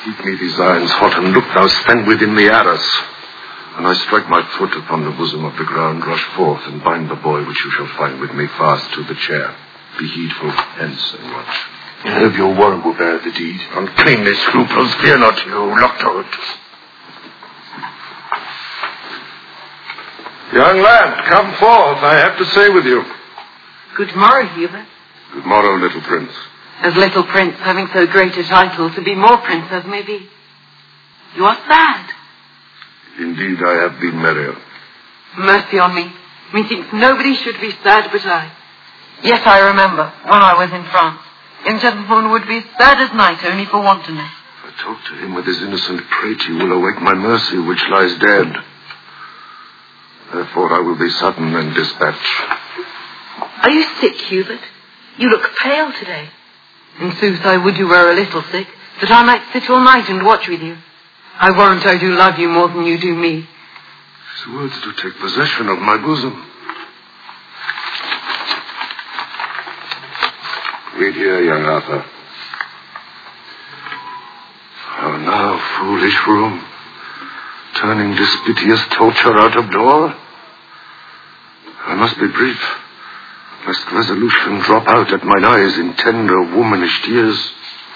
Keep me these irons hot, and look thou stand within the arras. When I strike my foot upon the bosom of the ground, rush forth and bind the boy which you shall find with me fast to the chair. Be heedful, hence and watch. Have your warrant will bear the deed. Uncleanly scruples, fear not you, look to it. Young lad, come forth, I have to say with you. Good morrow, Hubert. Good morrow, little prince. As little prince, having so great a title, to be more prince as may be. You are sad. Indeed, I have been merrier. Mercy on me. Methinks nobody should be sad but I. Yes, I remember, when I was in France, young gentleman would be sad as night only for wantonness. If I talk to him with his innocent prate, he will awake my mercy, which lies dead. Therefore I will be sudden and dispatch. Are you sick, Hubert? You look pale today. In sooth, I would you were a little sick, that I might sit all night and watch with you. I warrant I do love you more than you do me. His words do take possession of my bosom. Read here, young Arthur. How now, foolish room, turning this piteous torture out of door? I must be brief, lest resolution drop out at mine eyes in tender womanish tears.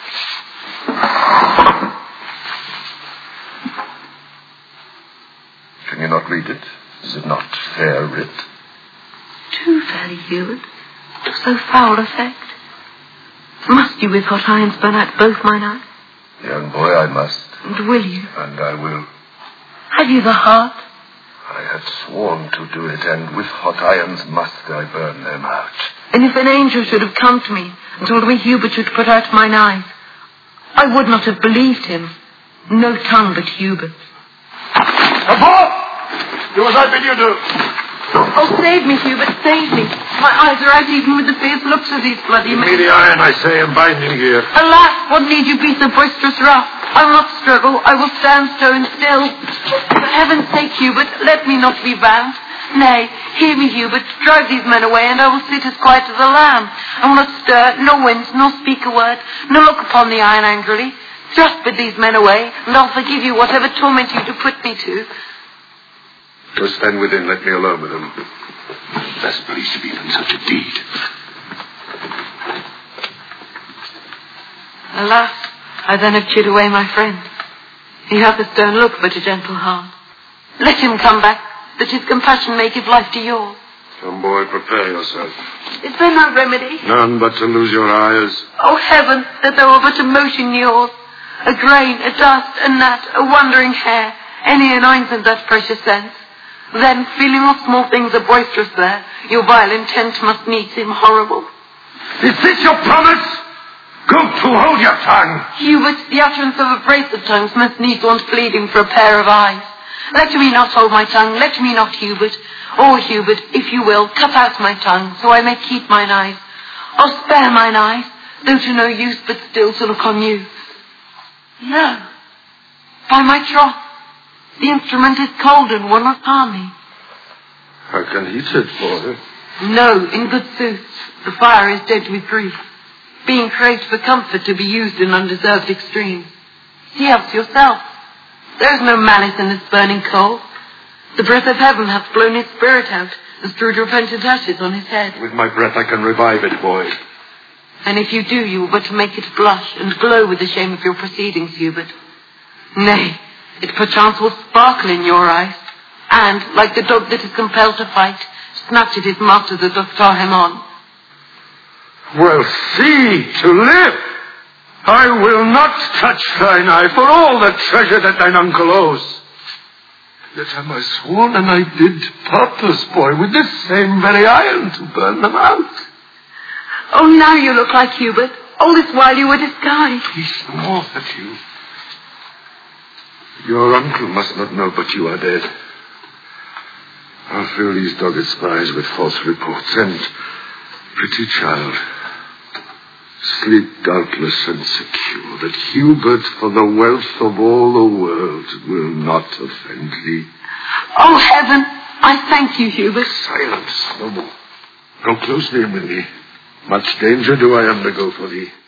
Can you not read it? Is it not fair writ? Too fairly, Hubert, to so foul effect. Must you with hot irons burn out both mine eyes? Young boy, I must. And will you? And I will. Have you the heart? I have sworn to do it, and with hot irons must I burn them out. And if an angel should have come to me and told me Hubert should put out mine eyes, I would not have believed him. No tongue but Hubert's. Come forth! Do as I bid you do. Oh, save me, Hubert, save me. My eyes are out even with the fierce looks of these bloody men. Give me the iron, I say, and bind him here. Alas, what need you be so boisterous rough? I will not struggle, I will stand stone still. For heaven's sake, Hubert, let me not be bound. Nay, hear me, Hubert, drive these men away, and I will sit as quiet as a lamb. I will not stir, nor wince, nor speak a word, nor look upon the iron angrily. Just bid these men away, and I'll forgive you whatever torment you do put me to. So stand within, let me alone with them. That's believed of even such a deed. Alas, I then have chid away my friend. He hath a stern look, but a gentle heart. Let him come back, that his compassion may give life to yours. Come, boy, prepare yourself. Is there no remedy? None but to lose your eyes. Oh, heaven, that there were but a motion yours. A grain, a dust, a gnat, a wandering hair, any anointment that precious sense. Then, feeling all small things are boisterous there, your vile intent must needs seem horrible. Is this your promise? Go to, hold your tongue. Hubert, the utterance of a brace of tongues must needs want pleading for a pair of eyes. Let me not hold my tongue, let me not, Hubert. Or, Hubert, if you will, cut out my tongue, so I may keep mine eyes. Or spare mine eyes, though to no use, but still to look on you. No, by my troth, the instrument is cold and will not harm me. I can heat it, boy. No, in good sooth, the fire is dead with grief, being craved for comfort to be used in undeserved extremes. See else yourself. There is no malice in this burning coal. The breath of heaven hath blown his spirit out, and strewed repentant ashes on his head. With my breath I can revive it, boy. And if you do, you will but make it blush and glow with the shame of your proceedings, Hubert. Nay, it perchance will sparkle in your eyes, and, like the dog that is compelled to fight, snatch at his master that doth tar him on. Well, see, to live! I will not touch thine eye for all the treasure that thine uncle owes. Yet am I sworn, and I did purpose, boy, with this same very iron to burn them out. Oh, now you look like Hubert. All this while you were disguised. Peace north at you. Your uncle must not know, but you are dead. I'll fill these dogged spies with false reports, and, pretty child, sleep doubtless and secure that Hubert, for the wealth of all the world, will not offend thee. Oh, heaven, I thank you, Hubert. Silence, no more. Go closely in with me. Much danger do I undergo for thee.